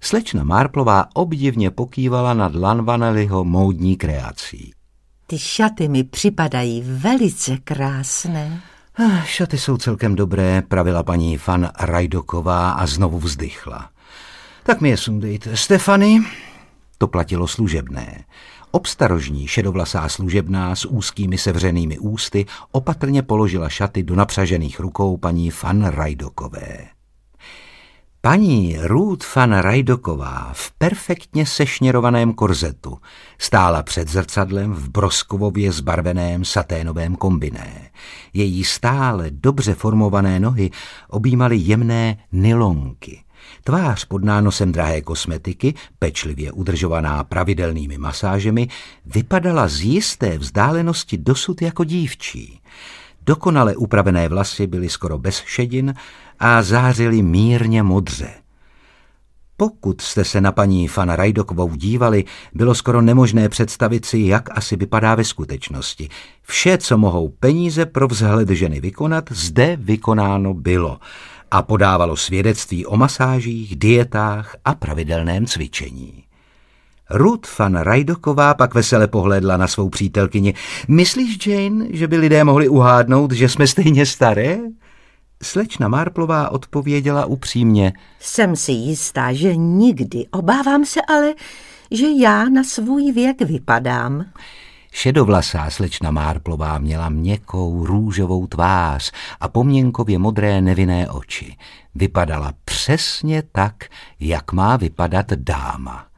Slečna Marplová obdivně pokývala nad Lanvanelliho módní kreací. Ty šaty mi připadají velice krásné. Šaty jsou celkem dobré, pravila paní van Rajdoková a znovu vzdychla. Tak mi je sundejte. Stefany? To platilo služebné. Obstarožní šedovlasá služebná s úzkými sevřenými ústy opatrně položila šaty do napřažených rukou paní van Rajdokové. Paní Ruth van Rajdoková v perfektně sešněrovaném korzetu stála před zrcadlem v broskovově zbarveném saténovém kombiné. Její stále dobře formované nohy objímaly jemné nylonky. Tvář pod nánosem drahé kosmetiky, pečlivě udržovaná pravidelnými masážemi, vypadala z jisté vzdálenosti dosud jako dívčí. Dokonale upravené vlasy byly skoro bez šedin a zářily mírně modře. Pokud jste se na paní van Rajdokovou dívali, bylo skoro nemožné představit si, jak asi vypadá ve skutečnosti. Vše, co mohou peníze pro vzhled ženy vykonat, zde vykonáno bylo a podávalo svědectví o masážích, dietách a pravidelném cvičení. Ruth van Rajdoková pak vesele pohlédla na svou přítelkyni. Myslíš, Jane, že by lidé mohli uhádnout, že jsme stejně staré? Slečna Marplová odpověděla upřímně. Jsem si jistá, že nikdy. Obávám se ale, že já na svůj věk vypadám. Šedovlasá slečna Marplová měla měkkou růžovou tvář a poměnkově modré nevinné oči. Vypadala přesně tak, jak má vypadat dáma.